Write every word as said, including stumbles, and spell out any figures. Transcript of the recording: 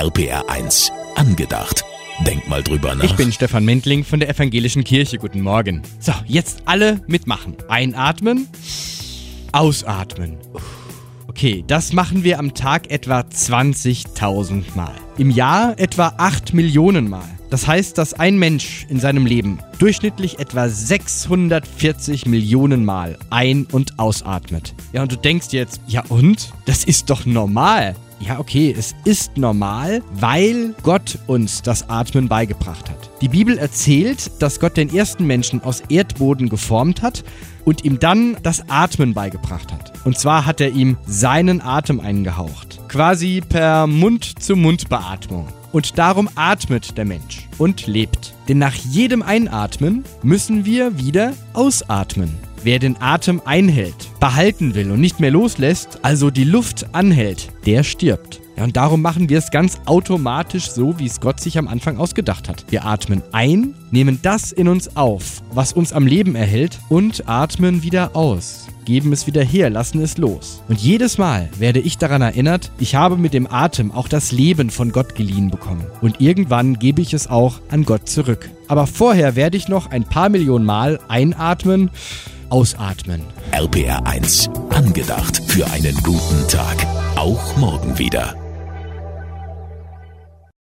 R P R eins. Angedacht. Denk mal drüber nach. Ich bin Stefan Mendling von der Evangelischen Kirche. Guten Morgen. So, jetzt alle mitmachen. Einatmen, ausatmen. Okay, das machen wir am Tag etwa zwanzigtausend Mal. Im Jahr etwa acht Millionen Mal. Das heißt, dass ein Mensch in seinem Leben durchschnittlich etwa sechshundertvierzig Millionen Mal ein- und ausatmet. Ja, und du denkst jetzt, ja und? Das ist doch normal. Ja, okay, es ist normal, weil Gott uns das Atmen beigebracht hat. Die Bibel erzählt, dass Gott den ersten Menschen aus Erdboden geformt hat und ihm dann das Atmen beigebracht hat. Und zwar hat er ihm seinen Atem eingehaucht. Quasi per Mund-zu-Mund-Beatmung. Und darum atmet der Mensch und lebt. Denn nach jedem Einatmen müssen wir wieder ausatmen. Wer den Atem einhält, behalten will und nicht mehr loslässt, also die Luft anhält, der stirbt. Ja, und darum machen wir es ganz automatisch so, wie es Gott sich am Anfang ausgedacht hat. Wir atmen ein, nehmen das in uns auf, was uns am Leben erhält, und atmen wieder aus. Geben es wieder her, lassen es los. Und jedes Mal werde ich daran erinnert, ich habe mit dem Atem auch das Leben von Gott geliehen bekommen. Und irgendwann gebe ich es auch an Gott zurück. Aber vorher werde ich noch ein paar Millionen Mal einatmen, ausatmen. R P R eins. Angedacht für einen guten Tag. Auch morgen wieder.